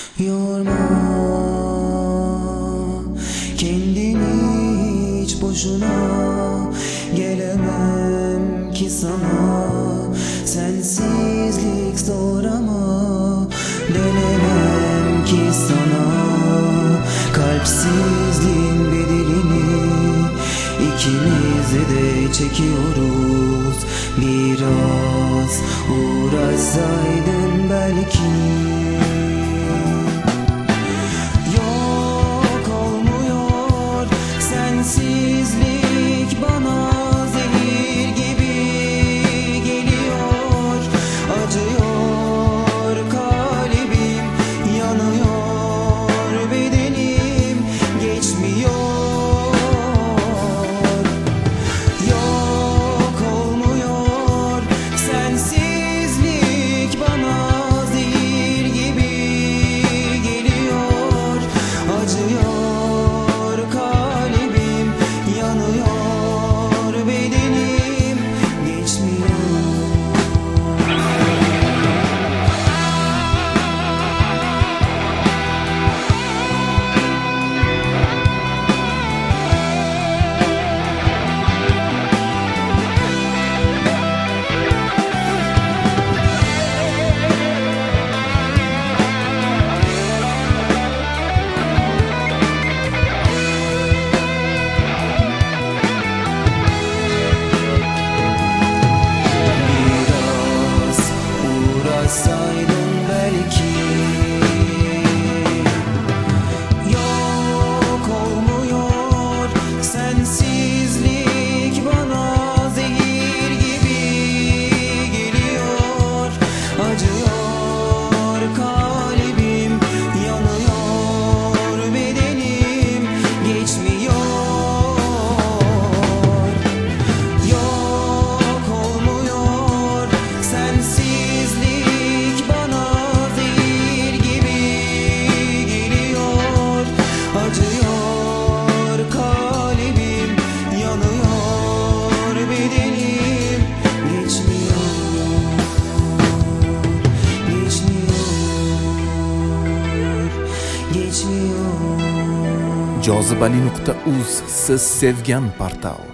Yorma kendini hiç boşuna, gelemem ki sana. Sensizlik zor ama dönemem ki sana. Kalpsizliğin bedelini ikimiz de çekiyoruz. Biraz uğraşsaydın belki. Sensizlik bana zehir gibi geliyor. Acıyor kalbim, yanıyor bedenim, geçmiyor. Yok olmuyor. Sensizlik bana zehir gibi geliyor. Acıyor. Saydın belki. Yok olmuyor. Sensizlik bana zehir gibi geliyor. Acıyor kalbim, yanıyor bedenim, geçmiyor. Yok olmuyor. Sensizlik acıyor kalbim, yanıyor bedenim, geçmiyor, geçmiyor. Jozibali.uz siz sevgan portal.